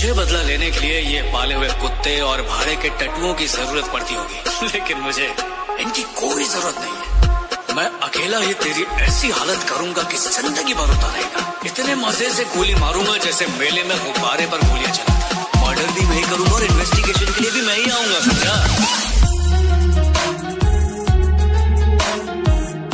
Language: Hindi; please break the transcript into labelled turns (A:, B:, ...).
A: तुझे बदला लेने के लिए ये पाले हुए कुत्ते और भाड़े के टट्टुओं की जरूरत पड़ती होगी, लेकिन मुझे इनकी कोई जरूरत नहीं है। मैं अकेला ही तेरी ऐसी हालत करूंगा कि जिंदगी भर होता रहेगा। इतने मजे से गोली मारूंगा जैसे मेले में गुब्बारे पर गोलियां चला।